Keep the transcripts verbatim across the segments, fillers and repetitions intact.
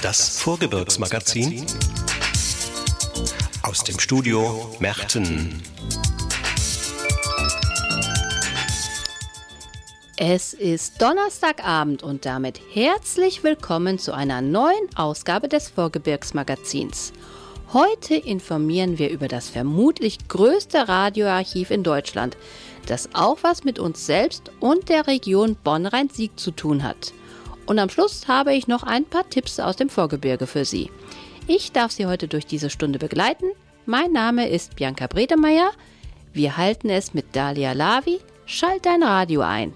Das Vorgebirgsmagazin aus dem Studio Merten. Es ist Donnerstagabend und damit herzlich willkommen zu einer neuen Ausgabe des Vorgebirgsmagazins. Heute informieren wir über das vermutlich größte Radioarchiv in Deutschland, das auch was mit uns selbst und der Region Bonn-Rhein-Sieg zu tun hat. Und am Schluss habe ich noch ein paar Tipps aus dem Vorgebirge für Sie. Ich darf Sie heute durch diese Stunde begleiten. Mein Name ist Bianca Bredemeyer. Wir halten es mit Dalia Lavi. Schalt dein Radio ein.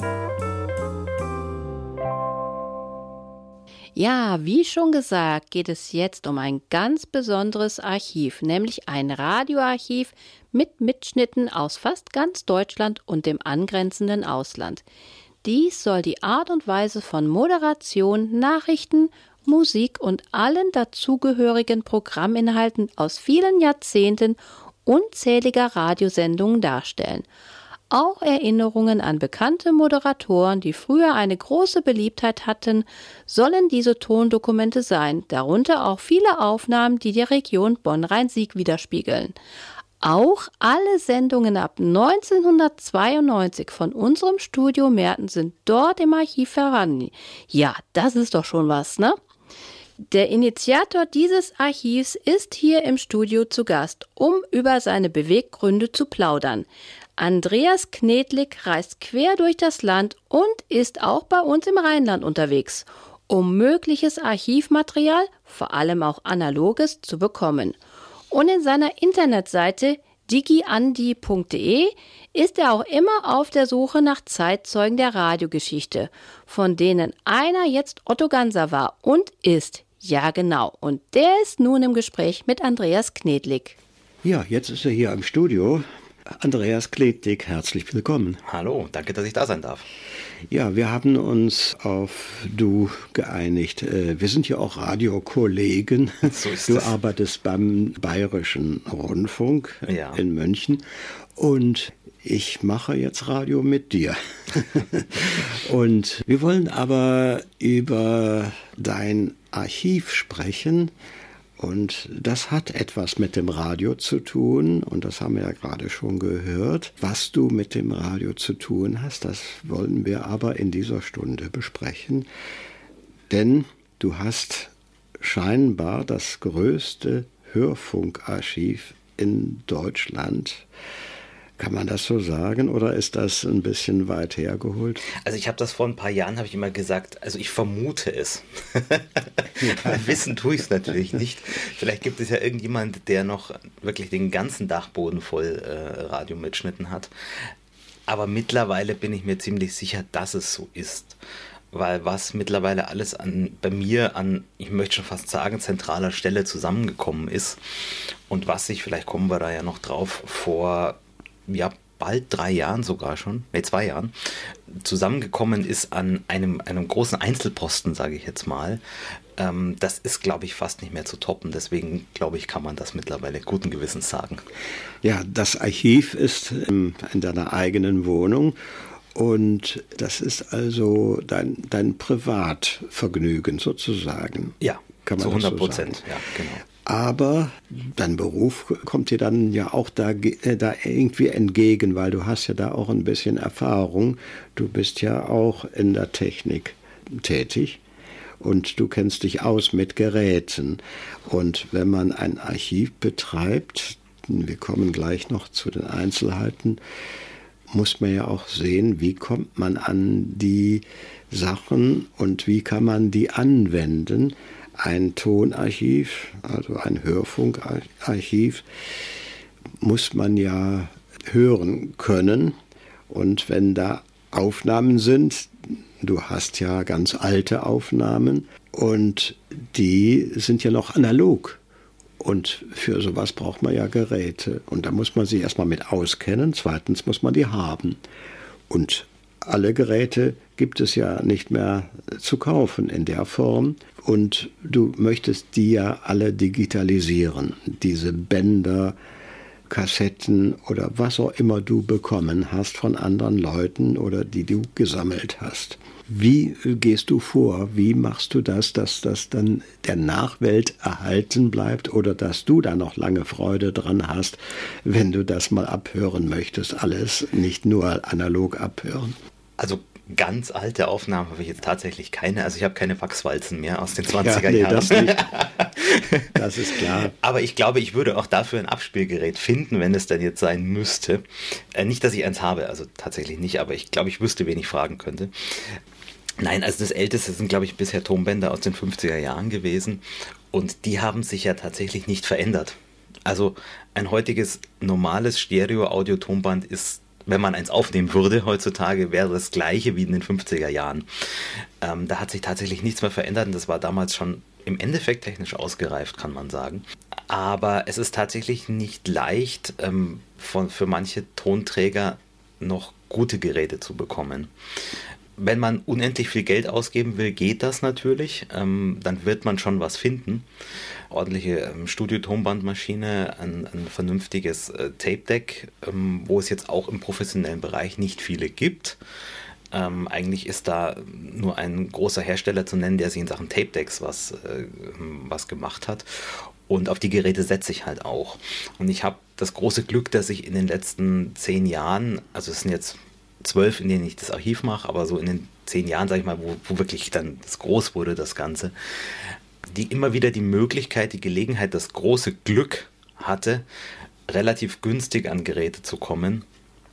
Ja, wie schon gesagt, geht es jetzt um ein ganz besonderes Archiv, nämlich ein Radioarchiv mit Mitschnitten aus fast ganz Deutschland und dem angrenzenden Ausland. Dies soll die Art und Weise von Moderation, Nachrichten, Musik und allen dazugehörigen Programminhalten aus vielen Jahrzehnten unzähliger Radiosendungen darstellen. Auch Erinnerungen an bekannte Moderatoren, die früher eine große Beliebtheit hatten, sollen diese Tondokumente sein, darunter auch viele Aufnahmen, die die Region Bonn-Rhein-Sieg widerspiegeln. Auch alle Sendungen ab neunzehnhundertzweiundneunzig von unserem Studio Merten sind dort im Archiv vorhanden. Ja, das ist doch schon was, ne? Der Initiator dieses Archivs ist hier im Studio zu Gast, um über seine Beweggründe zu plaudern. Andreas Knetlik reist quer durch das Land und ist auch bei uns im Rheinland unterwegs, um mögliches Archivmaterial, vor allem auch analoges, zu bekommen. Und in seiner Internetseite digiandi punkt de ist er auch immer auf der Suche nach Zeitzeugen der Radiogeschichte, von denen einer jetzt Otto Ganser war und ist. Ja, genau. Und der ist nun im Gespräch mit Andreas Knetlik. Ja, jetzt ist er hier im Studio. Andreas Knetlik, herzlich willkommen. Hallo, danke, dass ich da sein darf. Ja, wir haben uns auf Du geeinigt. Wir sind ja auch Radiokollegen. So ist du es. arbeitest beim Bayerischen Rundfunk ja. in München und ich mache jetzt Radio mit dir. Und wir wollen aber über dein Archiv sprechen. Und das hat etwas mit dem Radio zu tun, und das haben wir ja gerade schon gehört. Was du mit dem Radio zu tun hast, das wollen wir aber in dieser Stunde besprechen. Denn du hast scheinbar das größte Hörfunkarchiv in Deutschland. Kann man das so sagen oder ist das ein bisschen weit hergeholt? Also ich habe das vor ein paar Jahren, habe ich immer gesagt, also ich vermute es. Ja. Wissen tue ich es natürlich nicht. Vielleicht gibt es ja irgendjemand, der noch wirklich den ganzen Dachboden voll äh, Radiomitschnitten hat. Aber mittlerweile bin ich mir ziemlich sicher, dass es so ist. Weil was mittlerweile alles an bei mir an, ich möchte schon fast sagen, zentraler Stelle zusammengekommen ist und was sich, vielleicht kommen wir da ja noch drauf, vor ja, bald drei Jahren sogar schon, nee, zwei Jahren, zusammengekommen ist an einem, einem großen Einzelposten, sage ich jetzt mal. Ähm, das ist, glaube ich, fast nicht mehr zu toppen. Deswegen, glaube ich, kann man das mittlerweile guten Gewissens sagen. Ja, das Archiv ist in, in deiner eigenen Wohnung. Und das ist also dein, dein Privatvergnügen sozusagen. Ja, kann man zu hundert Prozent, so ja, genau. Aber dein Beruf kommt dir dann ja auch da, da irgendwie entgegen, weil du hast ja da auch ein bisschen Erfahrung. Du bist ja auch in der Technik tätig und du kennst dich aus mit Geräten. Und wenn man ein Archiv betreibt, wir kommen gleich noch zu den Einzelheiten, muss man ja auch sehen, wie kommt man an die Sachen und wie kann man die anwenden. Ein Tonarchiv, also ein Hörfunkarchiv, muss man ja hören können. Und wenn da Aufnahmen sind, du hast ja ganz alte Aufnahmen und die sind ja noch analog. Und für sowas braucht man ja Geräte. Und da muss man sich erstmal mit auskennen. Zweitens muss man die haben. Und alle Geräte gibt es ja nicht mehr zu kaufen in der Form. Und du möchtest die ja alle digitalisieren. Diese Bänder, Kassetten oder was auch immer du bekommen hast von anderen Leuten oder die du gesammelt hast. Wie gehst du vor? Wie machst du das, dass das dann der Nachwelt erhalten bleibt oder dass du da noch lange Freude dran hast, wenn du das mal abhören möchtest? Alles nicht nur analog abhören. Also ganz alte Aufnahmen habe ich jetzt tatsächlich keine. Also ich habe keine Wachswalzen mehr aus den zwanziger Ja, nee, Jahren. das nicht. Das ist klar. Aber ich glaube, ich würde auch dafür ein Abspielgerät finden, wenn es denn jetzt sein müsste. Äh, nicht, dass ich eins habe, also tatsächlich nicht, aber ich glaube, ich wüsste, wen ich fragen könnte. Nein, also das Älteste sind, glaube ich, bisher Tonbänder aus den fünfziger Jahren gewesen. Und die haben sich ja tatsächlich nicht verändert. Also ein heutiges normales Stereo-Audio-Tonband ist, wenn man eins aufnehmen würde heutzutage, wäre das gleiche wie in den fünfziger Jahren. Ähm, da hat sich tatsächlich nichts mehr verändert und das war damals schon im Endeffekt technisch ausgereift, kann man sagen. Aber es ist tatsächlich nicht leicht, ähm, von, für manche Tonträger noch gute Geräte zu bekommen. Wenn man unendlich viel Geld ausgeben will, geht das natürlich. Ähm, dann wird man schon was finden. Ordentliche ähm, Studio-Tonbandmaschine, ein, ein vernünftiges äh, Tape-Deck, ähm, wo es jetzt auch im professionellen Bereich nicht viele gibt. Ähm, eigentlich ist da nur ein großer Hersteller zu nennen, der sich in Sachen Tape-Decks was, äh, was gemacht hat. Und auf die Geräte setze ich halt auch. Und ich habe das große Glück, dass ich in den letzten zehn Jahren, also es sind jetzt zwölf, in denen ich das Archiv mache, aber so in den zehn Jahren, sag ich mal, wo, wo wirklich dann das groß wurde, das Ganze, die immer wieder die Möglichkeit, die Gelegenheit, das große Glück hatte, relativ günstig an Geräte zu kommen.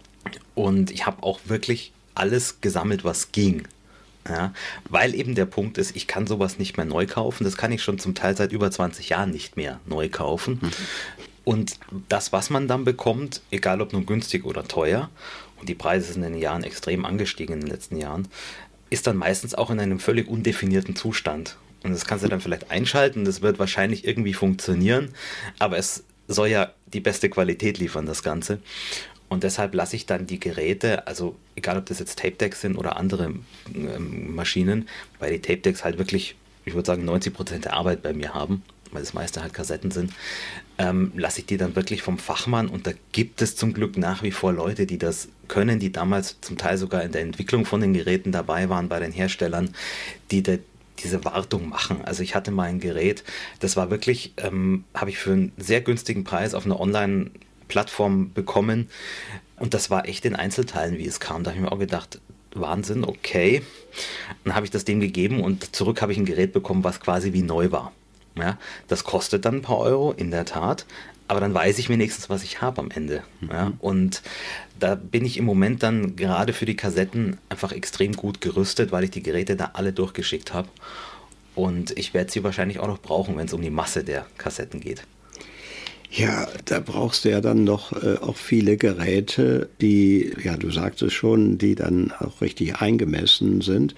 Und ich habe auch wirklich alles gesammelt, was ging. Ja, weil eben der Punkt ist, ich kann sowas nicht mehr neu kaufen. Das kann ich schon zum Teil seit über zwanzig Jahren nicht mehr neu kaufen. Mhm. Und das, was man dann bekommt, egal ob nun günstig oder teuer, und die Preise sind in den Jahren extrem angestiegen in den letzten Jahren, ist dann meistens auch in einem völlig undefinierten Zustand. Und das kannst du dann vielleicht einschalten, das wird wahrscheinlich irgendwie funktionieren, aber es soll ja die beste Qualität liefern, das Ganze. Und deshalb lasse ich dann die Geräte, also egal ob das jetzt Tape-Decks sind oder andere ähm, Maschinen, weil die Tape-Decks halt wirklich, ich würde sagen, neunzig Prozent der Arbeit bei mir haben, weil das meiste halt Kassetten sind, ähm, lasse ich die dann wirklich vom Fachmann, und da gibt es zum Glück nach wie vor Leute, die das können, die damals zum Teil sogar in der Entwicklung von den Geräten dabei waren bei den Herstellern, die de, diese Wartung machen. Also ich hatte mal ein Gerät, das war wirklich, ähm, habe ich für einen sehr günstigen Preis auf einer Online-Plattform bekommen, und das war echt in Einzelteilen, wie es kam. Da habe ich mir auch gedacht, Wahnsinn, okay. Dann habe ich das dem gegeben und zurück habe ich ein Gerät bekommen, was quasi wie neu war. Ja, das kostet dann ein paar Euro, in der Tat, aber dann weiß ich wenigstens, was ich habe am Ende. Ja, und da bin ich im Moment dann gerade für die Kassetten einfach extrem gut gerüstet, weil ich die Geräte da alle durchgeschickt habe. Und ich werde sie wahrscheinlich auch noch brauchen, wenn es um die Masse der Kassetten geht. Ja, da brauchst du ja dann noch äh, auch viele Geräte, die, ja, du sagtest schon, die dann auch richtig eingemessen sind.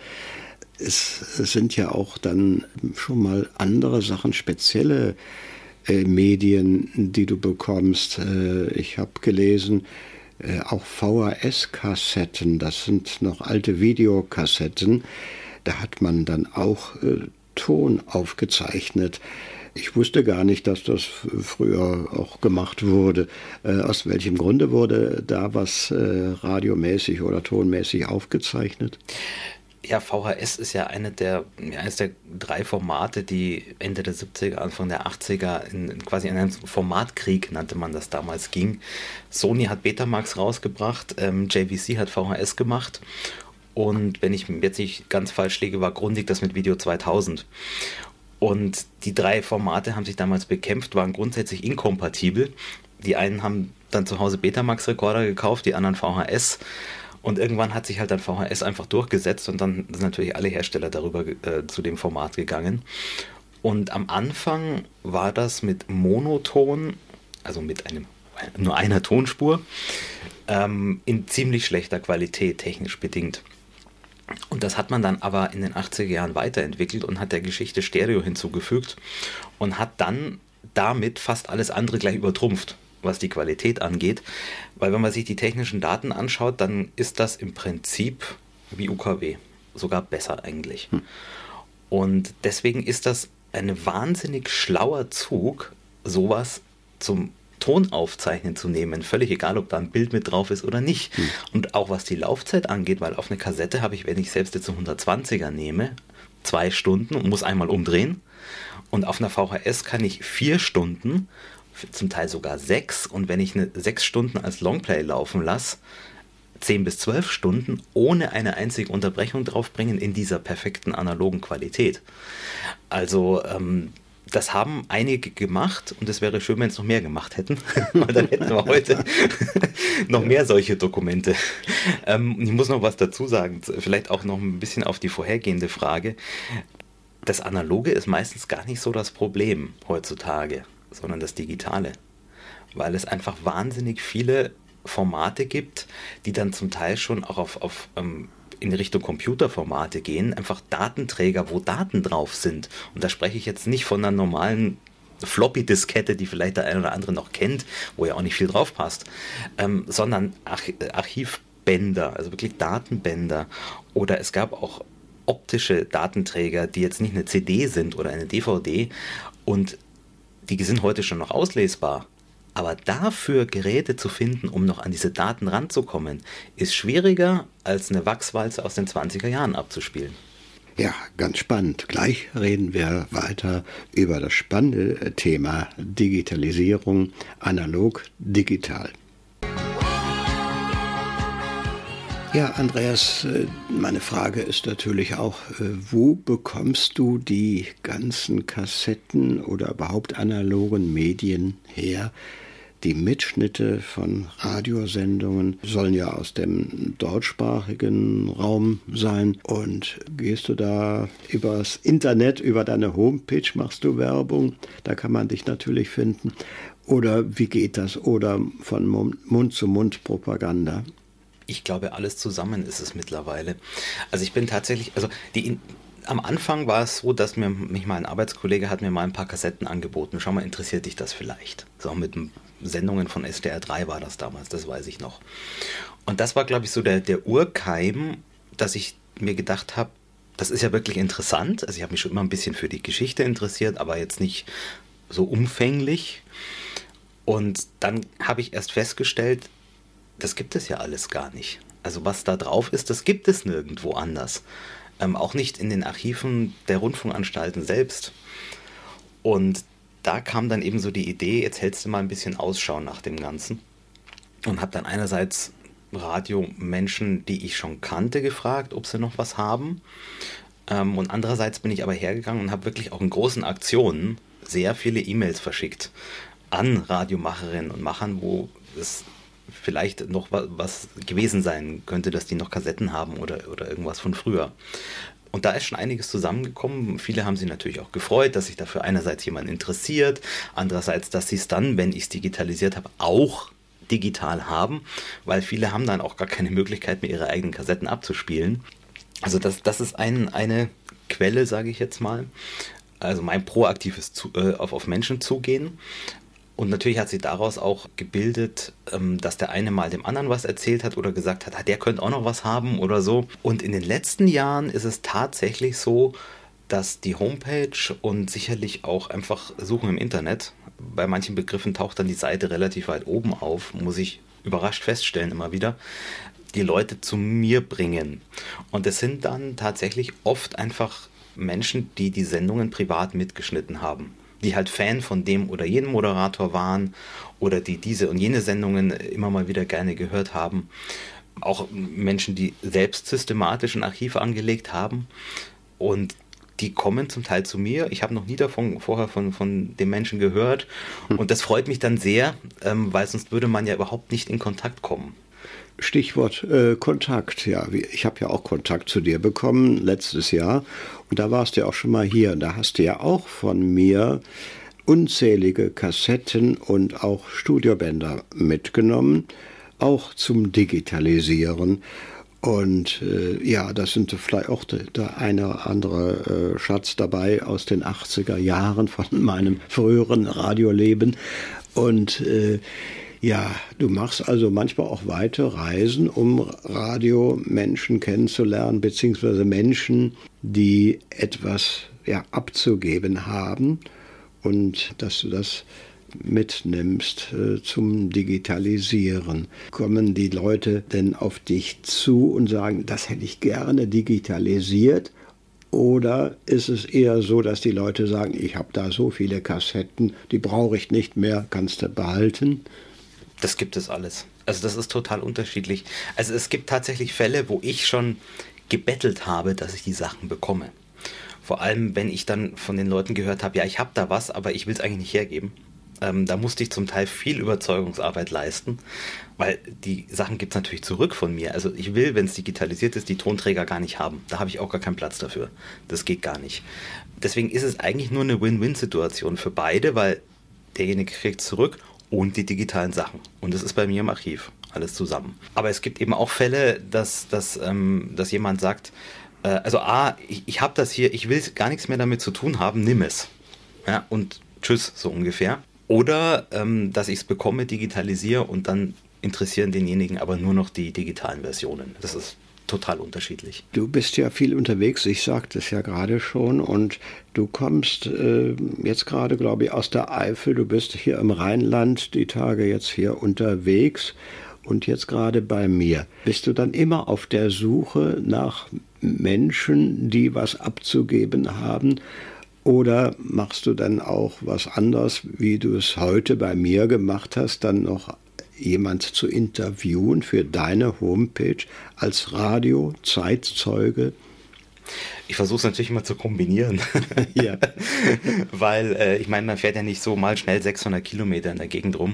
Es, es sind ja auch dann schon mal andere Sachen, spezielle äh, Medien, die du bekommst. Äh, ich habe gelesen, äh, auch V H S-Kassetten, das sind noch alte Videokassetten. Da hat man dann auch äh, Ton aufgezeichnet. Ich wusste gar nicht, dass das früher auch gemacht wurde. Äh, aus welchem Grunde wurde da was äh, radiomäßig oder tonmäßig aufgezeichnet? Ja, V H S ist ja eine der, ja, eines der drei Formate, die Ende der siebziger, Anfang der achtziger in, in quasi in einem Formatkrieg, nannte man das damals, ging. Sony hat Betamax rausgebracht, ähm, J V C hat V H S gemacht, und wenn ich jetzt nicht ganz falsch liege, war Grundig das mit Video zweitausend. Und die drei Formate haben sich damals bekämpft, waren grundsätzlich inkompatibel. Die einen haben dann zu Hause Betamax-Rekorder gekauft, die anderen V H S. Und irgendwann hat sich halt dann V H S einfach durchgesetzt, und dann sind natürlich alle Hersteller darüber äh, zu dem Format gegangen. Und am Anfang war das mit Monoton, also mit einem, nur einer Tonspur, ähm, in ziemlich schlechter Qualität, technisch bedingt. Und das hat man dann aber in den achtziger Jahren weiterentwickelt und hat der Geschichte Stereo hinzugefügt und hat dann damit fast alles andere gleich übertrumpft, was die Qualität angeht. Weil wenn man sich die technischen Daten anschaut, dann ist das im Prinzip wie U K W, sogar besser eigentlich. Hm. Und deswegen ist das ein wahnsinnig schlauer Zug, sowas zum Ton aufzeichnen zu nehmen, völlig egal, ob da ein Bild mit drauf ist oder nicht. Hm. Und auch was die Laufzeit angeht, weil auf eine Kassette habe ich, wenn ich selbst jetzt einen hundertzwanziger nehme, zwei Stunden und muss einmal umdrehen. Und auf einer V H S kann ich vier Stunden, zum Teil sogar sechs. Und wenn ich eine sechs Stunden als Longplay laufen lasse, zehn bis zwölf Stunden ohne eine einzige Unterbrechung draufbringen in dieser perfekten analogen Qualität. Also ähm, das haben einige gemacht und es wäre schön, wenn es noch mehr gemacht hätten, weil dann hätten wir heute noch mehr solche Dokumente. Ähm, ich muss noch was dazu sagen, vielleicht auch noch ein bisschen auf die vorhergehende Frage. Das Analoge ist meistens gar nicht so das Problem heutzutage, sondern das Digitale, weil es einfach wahnsinnig viele Formate gibt, die dann zum Teil schon auch auf, auf ähm, in Richtung Computerformate gehen, einfach Datenträger, wo Daten drauf sind. Und da spreche ich jetzt nicht von einer normalen Floppy-Diskette, die vielleicht der eine oder andere noch kennt, wo ja auch nicht viel drauf passt, ähm, sondern Arch- Archivbänder, also wirklich Datenbänder. Oder es gab auch optische Datenträger, die jetzt nicht eine C D sind oder eine D V D und die sind heute schon noch auslesbar. Aber dafür Geräte zu finden, um noch an diese Daten ranzukommen, ist schwieriger, als eine Wachswalze aus den zwanziger Jahren abzuspielen. Ja, ganz spannend. Gleich reden wir weiter über das spannende Thema Digitalisierung, analog, digital. Ja, Andreas, meine Frage ist natürlich auch, wo bekommst du die ganzen Kassetten oder überhaupt analogen Medien her? Die Mitschnitte von Radiosendungen sollen ja aus dem deutschsprachigen Raum sein. Und gehst du da übers Internet, über deine Homepage, machst du Werbung? Da kann man dich natürlich finden. Oder wie geht das? Oder von Mund-zu-Mund-Propaganda? Ich glaube, alles zusammen ist es mittlerweile. Also ich bin tatsächlich, also die, am Anfang war es so, dass mir mich mal ein Arbeitskollege hat mir mal ein paar Kassetten angeboten. Schau mal, interessiert dich das vielleicht? So mit Sendungen von S D R drei war das damals, das weiß ich noch. Und das war, glaube ich, so der, der Urkeim, dass ich mir gedacht habe, das ist ja wirklich interessant. Also ich habe mich schon immer ein bisschen für die Geschichte interessiert, aber jetzt nicht so umfänglich. Und dann habe ich erst festgestellt, das gibt es ja alles gar nicht. Also was da drauf ist, das gibt es nirgendwo anders. Ähm, auch nicht in den Archiven der Rundfunkanstalten selbst. Und da kam dann eben so die Idee, jetzt hältst du mal ein bisschen Ausschau nach dem Ganzen. Und habe dann einerseits Radiomenschen, die ich schon kannte, gefragt, ob sie noch was haben. Ähm, und andererseits bin ich aber hergegangen und habe wirklich auch in großen Aktionen sehr viele E-Mails verschickt an Radiomacherinnen und Machern, wo es vielleicht noch was gewesen sein könnte, dass die noch Kassetten haben oder, oder irgendwas von früher. Und da ist schon einiges zusammengekommen. Viele haben sich natürlich auch gefreut, dass sich dafür einerseits jemand interessiert, andererseits, dass sie es dann, wenn ich es digitalisiert habe, auch digital haben, weil viele haben dann auch gar keine Möglichkeit mehr, ihre eigenen Kassetten abzuspielen. Also das, das ist ein, eine Quelle, sage ich jetzt mal. Also mein proaktives zu, äh, auf, auf Menschen zugehen. Und natürlich hat sich daraus auch gebildet, dass der eine mal dem anderen was erzählt hat oder gesagt hat, der könnte auch noch was haben oder so. Und in den letzten Jahren ist es tatsächlich so, dass die Homepage und sicherlich auch einfach Suchen im Internet, bei manchen Begriffen taucht dann die Seite relativ weit oben auf, muss ich überrascht feststellen immer wieder, die Leute zu mir bringen. Und es sind dann tatsächlich oft einfach Menschen, die die Sendungen privat mitgeschnitten haben, die halt Fan von dem oder jenem Moderator waren oder die diese und jene Sendungen immer mal wieder gerne gehört haben. Auch Menschen, die selbst systematisch ein Archiv angelegt haben und die kommen zum Teil zu mir. Ich habe noch nie davon vorher von, von den Menschen gehört und das freut mich dann sehr, ähm, weil sonst würde man ja überhaupt nicht in Kontakt kommen. Stichwort äh, Kontakt, ja. Ich habe ja auch Kontakt zu dir bekommen letztes Jahr und da warst du ja auch schon mal hier. Da hast du ja auch von mir unzählige Kassetten und auch Studiobänder mitgenommen, auch zum Digitalisieren. Und äh, ja, das sind vielleicht auch der, der eine oder andere äh, Schatz dabei aus den achtziger Jahren von meinem früheren Radioleben. Und äh, ja, du machst also manchmal auch weite Reisen, um Radiomenschen kennenzulernen, beziehungsweise Menschen, die etwas ja, abzugeben haben und dass du das mitnimmst äh, zum Digitalisieren? Kommen die Leute denn auf dich zu und sagen, das hätte ich gerne digitalisiert? Oder ist es eher so, dass die Leute sagen, ich habe da so viele Kassetten, die brauche ich nicht mehr, kannst du behalten? Das gibt es alles. Also das ist total unterschiedlich. Also es gibt tatsächlich Fälle, wo ich schon gebettelt habe, dass ich die Sachen bekomme. Vor allem, wenn ich dann von den Leuten gehört habe, ja, ich habe da was, aber ich will es eigentlich nicht hergeben. Ähm, da musste ich zum Teil viel Überzeugungsarbeit leisten, weil die Sachen gibt es natürlich zurück von mir. Also ich will, wenn es digitalisiert ist, die Tonträger gar nicht haben. Da habe ich auch gar keinen Platz dafür. Das geht gar nicht. Deswegen ist es eigentlich nur eine Win-Win-Situation für beide, weil derjenige kriegt zurück und die digitalen Sachen. Und das ist bei mir im Archiv. Alles zusammen. Aber es gibt eben auch Fälle, dass, dass, ähm, dass jemand sagt, äh, also A, ich, ich habe das hier, ich will gar nichts mehr damit zu tun haben, nimm es. Ja, und tschüss, so ungefähr. Oder, ähm, dass ich es bekomme, digitalisiere und dann interessieren denjenigen aber nur noch die digitalen Versionen. Das ist total unterschiedlich. Du bist ja viel unterwegs, ich sagte es ja gerade schon, und du kommst äh, jetzt gerade, glaube ich, aus der Eifel, du bist hier im Rheinland, die Tage jetzt hier unterwegs und jetzt gerade bei mir. Bist du dann immer auf der Suche nach Menschen, die was abzugeben haben? Oder machst du dann auch was anderes, wie du es heute bei mir gemacht hast, dann noch jemand zu interviewen für deine Homepage als Radio-Zeitzeuge? Ich versuche es natürlich immer zu kombinieren. Ja. Weil, äh, ich meine, man fährt ja nicht so mal schnell sechshundert Kilometer in der Gegend rum.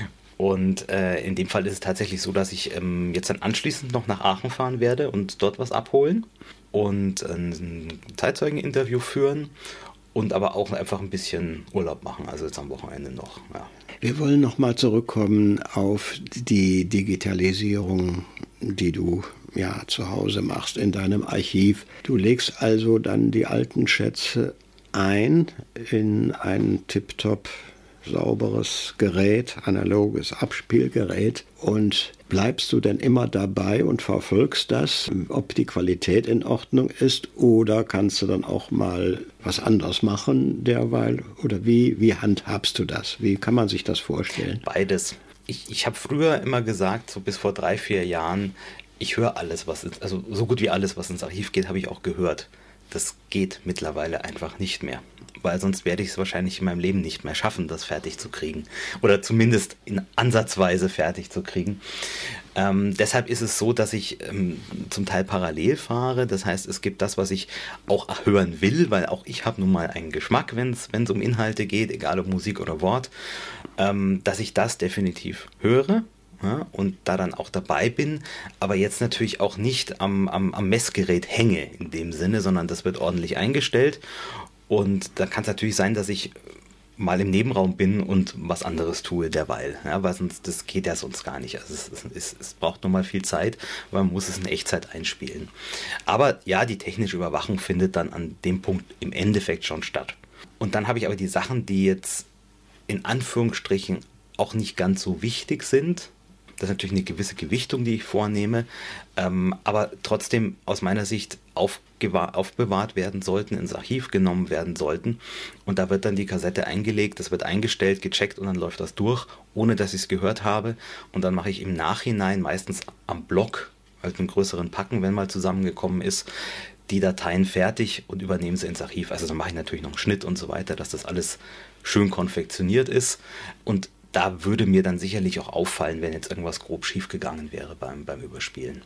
Und äh, in dem Fall ist es tatsächlich so, dass ich ähm, jetzt dann anschließend noch nach Aachen fahren werde und dort was abholen und ein Zeitzeugeninterview führen und aber auch einfach ein bisschen Urlaub machen, also jetzt am Wochenende noch. Ja. Wir wollen nochmal zurückkommen auf die Digitalisierung, die du ja zu Hause machst in deinem Archiv. Du legst also dann die alten Schätze ein in ein tiptop sauberes Gerät, analoges Abspielgerät, und bleibst du denn immer dabei und verfolgst das, ob die Qualität in Ordnung ist, oder kannst du dann auch mal was anderes machen derweil, oder wie, wie handhabst du das? Wie kann man sich das vorstellen? Beides. Ich, ich habe früher immer gesagt, so bis vor drei, vier Jahren, ich höre alles, was ins, also so gut wie alles, was ins Archiv geht, habe ich auch gehört. Das geht mittlerweile einfach nicht mehr, weil sonst werde ich es wahrscheinlich in meinem Leben nicht mehr schaffen, das fertig zu kriegen oder zumindest in ansatzweise fertig zu kriegen. Ähm, deshalb ist es so, dass ich ähm, zum Teil parallel fahre. Das heißt, es gibt das, was ich auch hören will, weil auch ich habe nun mal einen Geschmack, wenn es um Inhalte geht, egal ob Musik oder Wort, ähm, dass ich das definitiv höre. Ja, und da dann auch dabei bin, aber jetzt natürlich auch nicht am, am, am Messgerät hänge in dem Sinne, sondern das wird ordentlich eingestellt, und da kann es natürlich sein, dass ich mal im Nebenraum bin und was anderes tue derweil, ja, weil sonst, das geht ja sonst gar nicht. Also es, es, es braucht nun mal viel Zeit, weil man muss es in Echtzeit einspielen. Aber ja, die technische Überwachung findet dann an dem Punkt im Endeffekt schon statt. Und dann habe ich aber die Sachen, die jetzt in Anführungsstrichen auch nicht ganz so wichtig sind. Das ist natürlich eine gewisse Gewichtung, die ich vornehme, ähm, aber trotzdem aus meiner Sicht aufbewahrt werden sollten, ins Archiv genommen werden sollten. Und da wird dann die Kassette eingelegt, das wird eingestellt, gecheckt und dann läuft das durch, ohne dass ich es gehört habe. Und dann mache ich im Nachhinein, meistens am Block, halt mit größeren Packen, wenn mal zusammengekommen ist, die Dateien fertig und übernehme sie ins Archiv. Also dann mache ich natürlich noch einen Schnitt und so weiter, dass das alles schön konfektioniert ist. Und da würde mir dann sicherlich auch auffallen, wenn jetzt irgendwas grob schief gegangen wäre beim, beim Überspielen.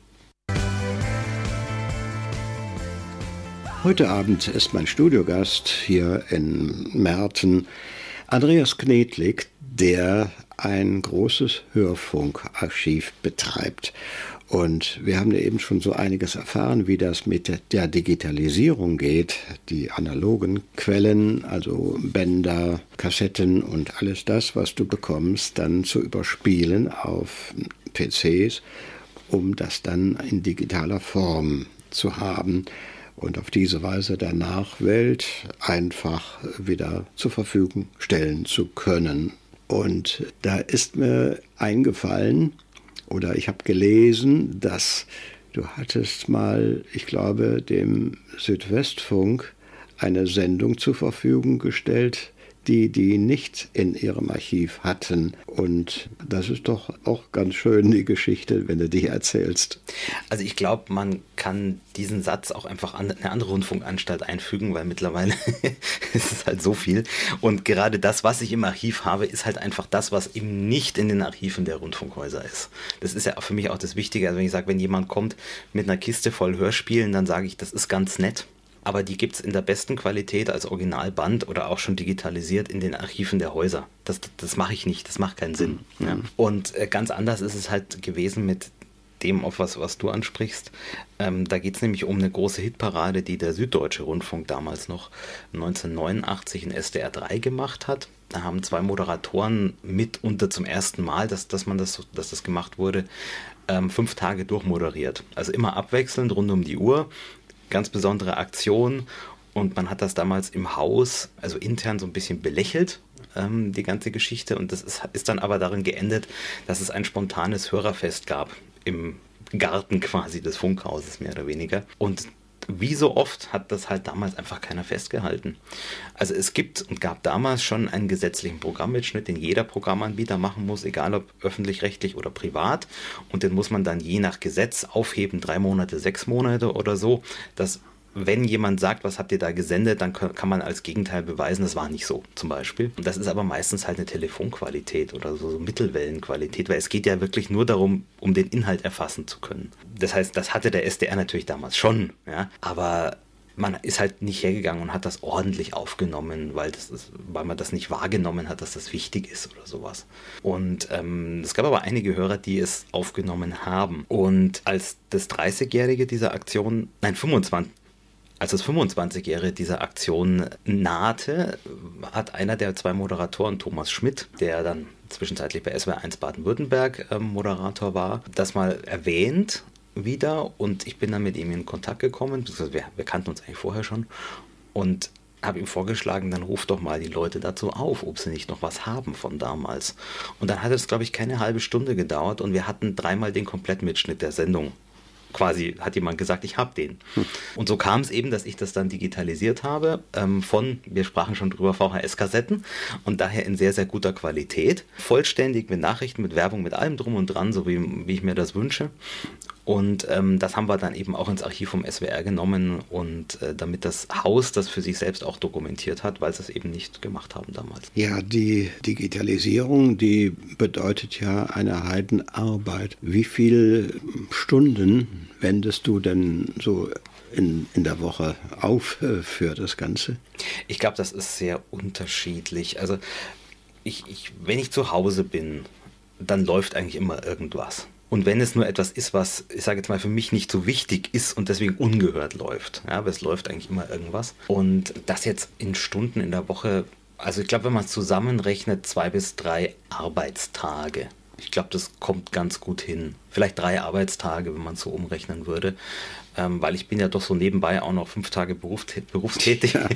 Heute Abend ist mein Studiogast hier in Merten Andreas Knedlik, der ein großes Hörfunkarchiv betreibt. Und wir haben ja eben schon so einiges erfahren, wie das mit der Digitalisierung geht. Die analogen Quellen, also Bänder, Kassetten und alles das, was du bekommst, dann zu überspielen auf P Cs, um das dann in digitaler Form zu haben und auf diese Weise der Nachwelt einfach wieder zur Verfügung stellen zu können. Und da ist mir eingefallen, oder ich habe gelesen, dass du hattest mal, ich glaube, dem Südwestfunk eine Sendung zur Verfügung gestellt, die die nicht in ihrem Archiv hatten. Und das ist doch auch ganz schön, die Geschichte, wenn du die erzählst. Also ich glaube, man kann diesen Satz auch einfach an eine andere Rundfunkanstalt einfügen, weil mittlerweile ist es halt so viel. Und gerade das, was ich im Archiv habe, ist halt einfach das, was eben nicht in den Archiven der Rundfunkhäuser ist. Das ist ja für mich auch das Wichtige. Also wenn ich sage, wenn jemand kommt mit einer Kiste voll Hörspielen, dann sage ich, das ist ganz nett. Aber die gibt es in der besten Qualität als Originalband oder auch schon digitalisiert in den Archiven der Häuser. Das, das mache ich nicht, das macht keinen Sinn. Mhm. Ja. Und äh, ganz anders ist es halt gewesen mit dem, auf was, was du ansprichst. Ähm, da geht es nämlich um eine große Hitparade, die der Süddeutsche Rundfunk damals noch neunzehnhundertneunundachtzig in S D R drei gemacht hat. Da haben zwei Moderatoren mitunter zum ersten Mal, dass, dass, man das, dass das gemacht wurde, ähm, fünf Tage durchmoderiert. Also immer abwechselnd, rund um die Uhr. Ganz besondere Aktion, und man hat das damals im Haus, also intern so ein bisschen belächelt, ähm, die ganze Geschichte, und das ist, ist dann aber darin geendet, dass es ein spontanes Hörerfest gab, im Garten quasi des Funkhauses mehr oder weniger, und wie so oft hat das halt damals einfach keiner festgehalten. Also es gibt und gab damals schon einen gesetzlichen Programmmitschnitt, den jeder Programmanbieter machen muss, egal ob öffentlich-rechtlich oder privat. Und den muss man dann je nach Gesetz aufheben, drei Monate, sechs Monate oder so, dass wenn jemand sagt, was habt ihr da gesendet, dann kann man als Gegenteil beweisen, das war nicht so, zum Beispiel. Und das ist aber meistens halt eine Telefonqualität oder so, so Mittelwellenqualität, weil es geht ja wirklich nur darum, um den Inhalt erfassen zu können. Das heißt, das hatte der S D R natürlich damals schon, ja, aber man ist halt nicht hergegangen und hat das ordentlich aufgenommen, weil, das ist, weil man das nicht wahrgenommen hat, dass das wichtig ist oder sowas. Und ähm, es gab aber einige Hörer, die es aufgenommen haben. Und als das dreißigjährige dieser Aktion, nein, fünfundzwanzig, Als das fünfundzwanzigjährige dieser Aktion nahte, hat einer der zwei Moderatoren, Thomas Schmidt, der dann zwischenzeitlich bei S W R eins Baden-Württemberg äh, Moderator war, das mal erwähnt wieder, und ich bin dann mit ihm in Kontakt gekommen, wir, wir kannten uns eigentlich vorher schon, und habe ihm vorgeschlagen, dann ruf doch mal die Leute dazu auf, ob sie nicht noch was haben von damals. Und dann hat es, glaube ich, keine halbe Stunde gedauert, und wir hatten dreimal den Komplettmitschnitt der Sendung. Quasi hat jemand gesagt, ich habe den. Hm. Und so kam es eben, dass ich das dann digitalisiert habe ähm, von, wir sprachen schon drüber, V H S-Kassetten, und daher in sehr, sehr guter Qualität. Vollständig mit Nachrichten, mit Werbung, mit allem drum und dran, so wie, wie ich mir das wünsche. Und ähm, das haben wir dann eben auch ins Archiv vom S W R genommen, und äh, damit das Haus das für sich selbst auch dokumentiert hat, weil sie es eben nicht gemacht haben damals. Ja, die Digitalisierung, die bedeutet ja eine Heidenarbeit. Wie viele Stunden wendest du denn so in, in der Woche auf äh, für das Ganze? Ich glaube, das ist sehr unterschiedlich. Also ich, ich, wenn ich zu Hause bin, dann läuft eigentlich immer irgendwas. Und wenn es nur etwas ist, was, ich sage jetzt mal, für mich nicht so wichtig ist und deswegen ungehört läuft, ja, aber es läuft eigentlich immer irgendwas. Und das jetzt in Stunden in der Woche, also ich glaube, wenn man es zusammenrechnet, zwei bis drei Arbeitstage. Ich glaube, das kommt ganz gut hin. Vielleicht drei Arbeitstage, wenn man es so umrechnen würde. Ähm, weil ich bin ja doch so nebenbei auch noch fünf Tage berufst- berufstätig. Ja.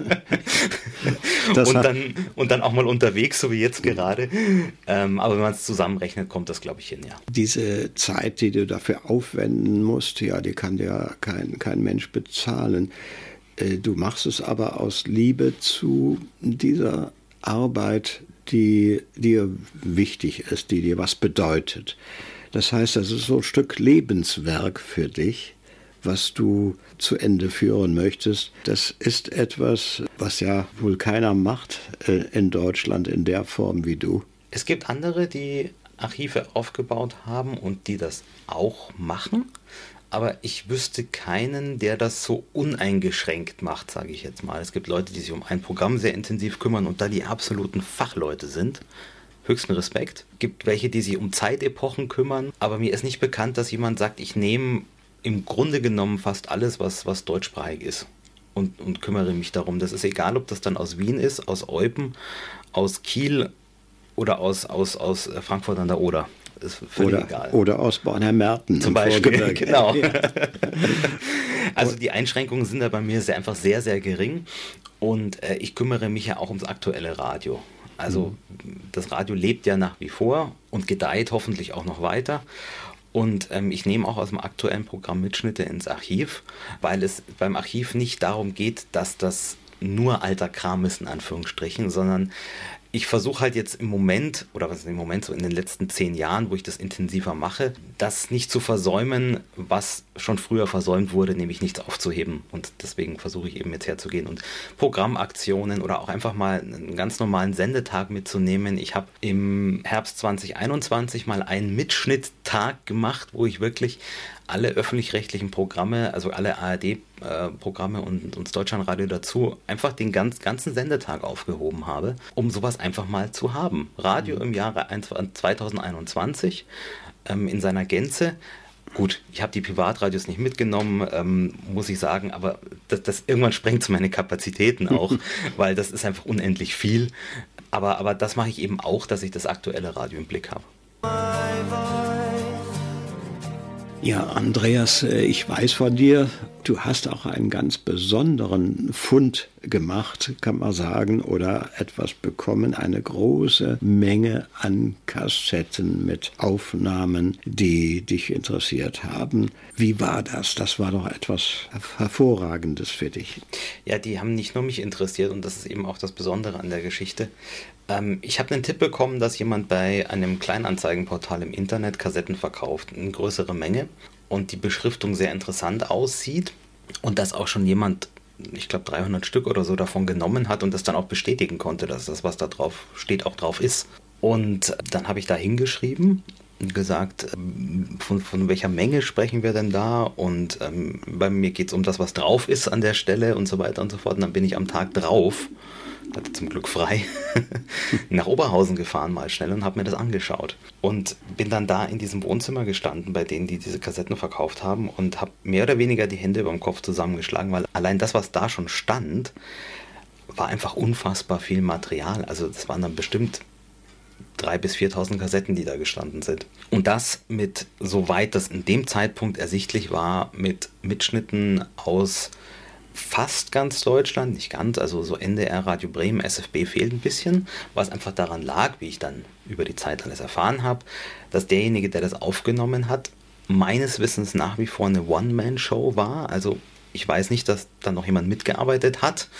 und, dann, und dann auch mal unterwegs, so wie jetzt gerade. Ähm, aber wenn man es zusammenrechnet, kommt das, glaube ich, hin, ja. Diese Zeit, die du dafür aufwenden musst, ja, die kann ja kein, kein Mensch bezahlen. Äh, du machst es aber aus Liebe zu dieser Arbeit, die dir wichtig ist, die dir was bedeutet. Das heißt, das ist so ein Stück Lebenswerk für dich, was du zu Ende führen möchtest. Das ist etwas, was ja wohl keiner macht äh, in Deutschland in der Form wie du. Es gibt andere, die Archive aufgebaut haben und die das auch machen. Aber ich wüsste keinen, der das so uneingeschränkt macht, sage ich jetzt mal. Es gibt Leute, die sich um ein Programm sehr intensiv kümmern und da die absoluten Fachleute sind. Höchsten Respekt. Es gibt welche, die sich um Zeitepochen kümmern. Aber mir ist nicht bekannt, dass jemand sagt, ich nehme im Grunde genommen fast alles, was, was deutschsprachig ist, und, und kümmere mich darum. Das ist egal, ob das dann aus Wien ist, aus Eupen, aus Kiel oder aus, aus, aus Frankfurt an der Oder. Ist völlig oder, egal. Oder aus Bornheim-Merten. Zum Beispiel, genau. Also die Einschränkungen sind da bei mir sehr, einfach sehr, sehr gering, und äh, ich kümmere mich ja auch ums aktuelle Radio. Also mhm. das Radio lebt ja nach wie vor und gedeiht hoffentlich auch noch weiter. Und ähm, ich nehme auch aus dem aktuellen Programm Mitschnitte ins Archiv, weil es beim Archiv nicht darum geht, dass das nur alter Kram ist, in Anführungsstrichen, sondern ich versuche halt jetzt im Moment, oder was ist im Moment so in den letzten zehn Jahren, wo ich das intensiver mache, das nicht zu versäumen, was schon früher versäumt wurde, nämlich nichts aufzuheben. Und deswegen versuche ich eben jetzt herzugehen und Programmaktionen oder auch einfach mal einen ganz normalen Sendetag mitzunehmen. Ich habe im Herbst zwanzig einundzwanzig mal einen Mitschnitttag gemacht, wo ich wirklich alle öffentlich-rechtlichen Programme, also alle A R D-Programme und, und das Deutschlandradio dazu, einfach den ganz, ganzen Sendetag aufgehoben habe, um sowas einfach mal zu haben. Radio im Jahre zwanzig einundzwanzig ähm, in seiner Gänze. Gut, ich habe die Privatradios nicht mitgenommen, ähm, muss ich sagen, aber das, das irgendwann sprengt es meine Kapazitäten auch, weil das ist einfach unendlich viel. Aber, aber das mache ich eben auch, dass ich das aktuelle Radio im Blick habe. Ja, Andreas, ich weiß von dir, du hast auch einen ganz besonderen Fund gemacht, kann man sagen, oder etwas bekommen, eine große Menge an Kassetten mit Aufnahmen, die dich interessiert haben. Wie war das? Das war doch etwas Hervorragendes für dich. Ja, die haben nicht nur mich interessiert und das ist eben auch das Besondere an der Geschichte. Ähm, ich habe einen Tipp bekommen, dass jemand bei einem Kleinanzeigenportal im Internet Kassetten verkauft, eine größere Menge, und die Beschriftung sehr interessant aussieht und dass auch schon jemand, ich glaube dreihundert Stück oder so davon genommen hat und das dann auch bestätigen konnte, dass das, was da drauf steht, auch drauf ist. Und dann habe ich da hingeschrieben und gesagt, von, von welcher Menge sprechen wir denn da, und ähm, bei mir geht es um das, was drauf ist an der Stelle und so weiter und so fort. Und dann bin ich am Tag drauf, hatte zum Glück frei, nach Oberhausen gefahren mal schnell und habe mir das angeschaut. Und bin dann da in diesem Wohnzimmer gestanden, bei denen, die diese Kassetten verkauft haben, und habe mehr oder weniger die Hände über dem Kopf zusammengeschlagen, weil allein das, was da schon stand, war einfach unfassbar viel Material. Also das waren dann bestimmt dreitausend bis viertausend Kassetten, die da gestanden sind. Und das mit, soweit das in dem Zeitpunkt ersichtlich war, mit Mitschnitten aus fast ganz Deutschland, nicht ganz, also so N D R, Radio Bremen, S F B fehlt ein bisschen, was einfach daran lag, wie ich dann über die Zeit alles erfahren habe, dass derjenige, der das aufgenommen hat, meines Wissens nach wie vor eine One-Man-Show war. Also ich weiß nicht, dass da noch jemand mitgearbeitet hat,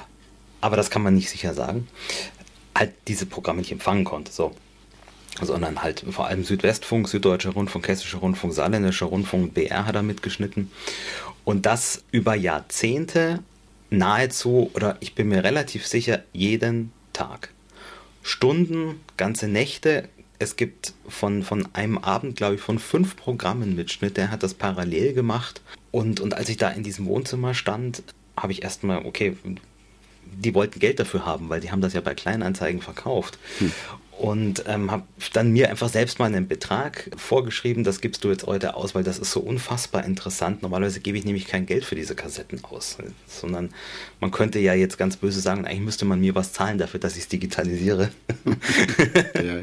aber das kann man nicht sicher sagen. Halt diese Programme nicht empfangen konnte, so. Sondern halt vor allem Südwestfunk, Süddeutscher Rundfunk, Hessischer Rundfunk, Saarländischer Rundfunk, B R hat er mitgeschnitten. Und das über Jahrzehnte nahezu, oder ich bin mir relativ sicher, jeden Tag. Stunden, ganze Nächte. Es gibt von, von einem Abend, glaube ich, von fünf Programmen Mitschnitt. Der hat das parallel gemacht. Und, und als ich da in diesem Wohnzimmer stand, habe ich erstmal, okay, die wollten Geld dafür haben, weil die haben das ja bei Kleinanzeigen verkauft. Hm. Und ähm, habe dann mir einfach selbst mal einen Betrag vorgeschrieben, das gibst du jetzt heute aus, weil das ist so unfassbar interessant. Normalerweise gebe ich nämlich kein Geld für diese Kassetten aus, sondern man könnte ja jetzt ganz böse sagen, eigentlich müsste man mir was zahlen dafür, dass ich es digitalisiere. Ja, ja.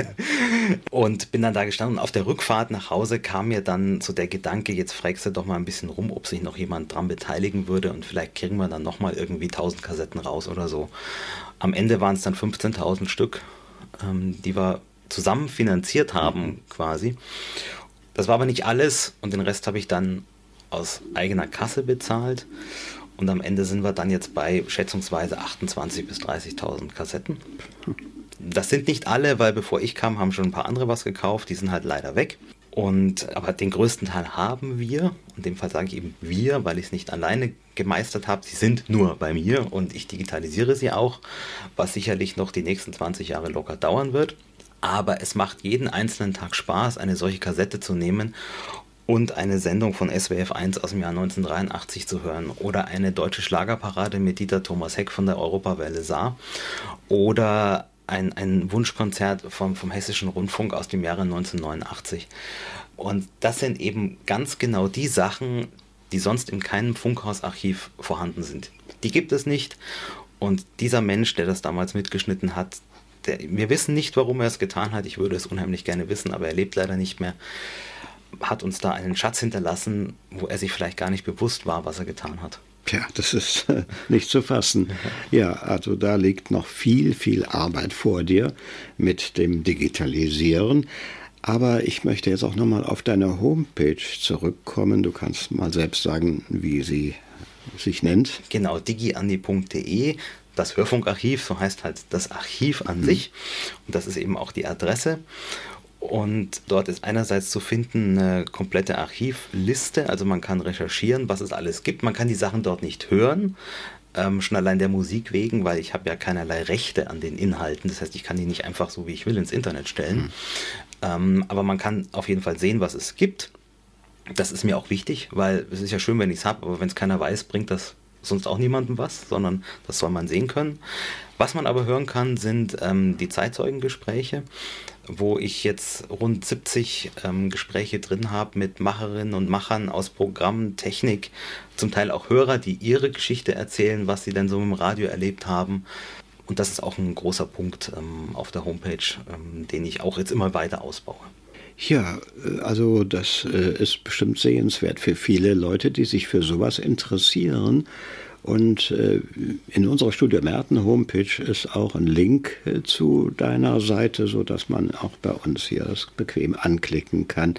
Und bin dann da gestanden und auf der Rückfahrt nach Hause kam mir dann so der Gedanke, jetzt fragst du doch mal ein bisschen rum, ob sich noch jemand dran beteiligen würde und vielleicht kriegen wir dann nochmal irgendwie tausend Kassetten raus oder so. Am Ende waren es dann fünfzehntausend Stück, die wir zusammen finanziert haben quasi. Das war aber nicht alles und den Rest habe ich dann aus eigener Kasse bezahlt und am Ende sind wir dann jetzt bei schätzungsweise achtundzwanzigtausend bis dreißigtausend Kassetten. Das sind nicht alle, weil bevor ich kam, haben schon ein paar andere was gekauft, die sind halt leider weg. Und, aber den größten Teil haben wir, in dem Fall sage ich eben wir, weil ich es nicht alleine gemeistert habe. Sie sind nur bei mir und ich digitalisiere sie auch, was sicherlich noch die nächsten zwanzig Jahre locker dauern wird. Aber es macht jeden einzelnen Tag Spaß, eine solche Kassette zu nehmen und eine Sendung von S W F eins aus dem Jahr neunzehnhundertdreiundachtzig zu hören oder eine deutsche Schlagerparade mit Dieter Thomas Heck von der Europawelle Saar oder ein, ein Wunschkonzert vom, vom Hessischen Rundfunk aus dem Jahre neunzehnhundertneunundachtzig. Und das sind eben ganz genau die Sachen, die sonst in keinem Funkhausarchiv vorhanden sind. Die gibt es nicht. Und dieser Mensch, der das damals mitgeschnitten hat, der, wir wissen nicht, warum er es getan hat. Ich würde es unheimlich gerne wissen, aber er lebt leider nicht mehr. Hat uns da einen Schatz hinterlassen, wo er sich vielleicht gar nicht bewusst war, was er getan hat. Tja, das ist äh, nicht zu fassen. Ja, also da liegt noch viel, viel Arbeit vor dir mit dem Digitalisieren. Aber ich möchte jetzt auch nochmal auf deine Homepage zurückkommen. Du kannst mal selbst sagen, wie sie sich nennt. Genau, digiandi punkt de. Das Hörfunkarchiv, so heißt halt das Archiv an mhm. sich. Und das ist eben auch die Adresse. Und dort ist einerseits zu finden eine komplette Archivliste, also man kann recherchieren, was es alles gibt. Man kann die Sachen dort nicht hören, ähm, schon allein der Musik wegen, weil ich habe ja keinerlei Rechte an den Inhalten. Das heißt, ich kann die nicht einfach so, wie ich will, ins Internet stellen. Mhm. Ähm, aber man kann auf jeden Fall sehen, was es gibt. Das ist mir auch wichtig, weil es ist ja schön, wenn ich es habe, aber wenn es keiner weiß, bringt das sonst auch niemandem was, sondern das soll man sehen können. Was man aber hören kann, sind ähm, die Zeitzeugengespräche, wo ich jetzt rund siebzig ähm, Gespräche drin habe mit Macherinnen und Machern aus Programm, Technik, zum Teil auch Hörer, die ihre Geschichte erzählen, was sie denn so im Radio erlebt haben. Und das ist auch ein großer Punkt ähm, auf der Homepage, ähm, den ich auch jetzt immer weiter ausbaue. Ja, also das ist bestimmt sehenswert für viele Leute, die sich für sowas interessieren. Und in unserer Studio Merten Homepage ist auch ein Link zu deiner Seite, sodass man auch bei uns hier das bequem anklicken kann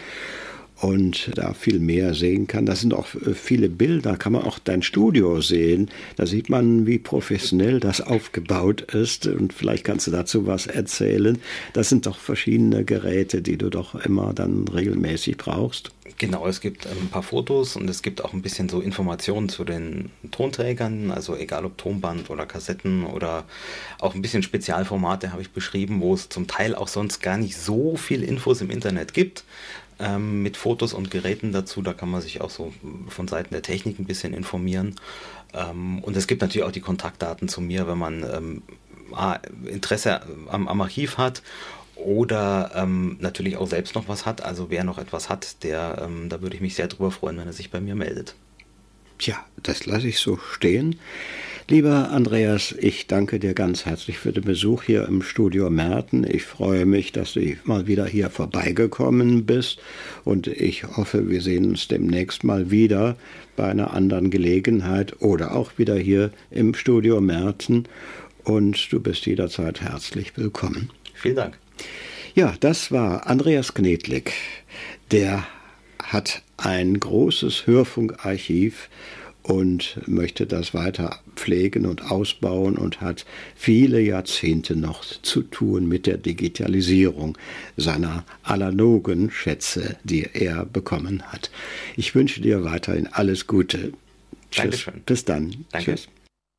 und da viel mehr sehen kann. Das sind auch viele Bilder, kann man auch dein Studio sehen. Da sieht man, wie professionell das aufgebaut ist und vielleicht kannst du dazu was erzählen. Das sind doch verschiedene Geräte, die du doch immer dann regelmäßig brauchst. Genau, es gibt ein paar Fotos und es gibt auch ein bisschen so Informationen zu den Tonträgern, also egal ob Tonband oder Kassetten oder auch ein bisschen Spezialformate habe ich beschrieben, wo es zum Teil auch sonst gar nicht so viel Infos im Internet gibt. Ähm, mit Fotos und Geräten dazu, da kann man sich auch so von Seiten der Technik ein bisschen informieren. Ähm, und es gibt natürlich auch die Kontaktdaten zu mir, wenn man ähm, Interesse am, am Archiv hat oder ähm, natürlich auch selbst noch was hat. Also wer noch etwas hat, der, ähm, da würde ich mich sehr drüber freuen, wenn er sich bei mir meldet. Tja, das lasse ich so stehen. Lieber Andreas, ich danke dir ganz herzlich für den Besuch hier im Studio Merten. Ich freue mich, dass du mal wieder hier vorbeigekommen bist und ich hoffe, wir sehen uns demnächst mal wieder bei einer anderen Gelegenheit oder auch wieder hier im Studio Merten und du bist jederzeit herzlich willkommen. Vielen Dank. Ja, das war Andreas Knetlik. Der hat ein großes Hörfunkarchiv und möchte das weiter pflegen und ausbauen und hat viele Jahrzehnte noch zu tun mit der Digitalisierung seiner analogen Schätze, die er bekommen hat. Ich wünsche dir weiterhin alles Gute. Dankeschön. Tschüss. Bis dann. Danke. Tschüss.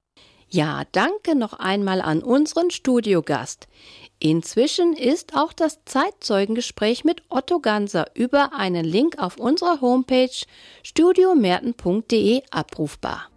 Ja, danke noch einmal an unseren Studiogast. Inzwischen ist auch das Zeitzeugengespräch mit Otto Ganser über einen Link auf unserer Homepage studio merten punkt de abrufbar.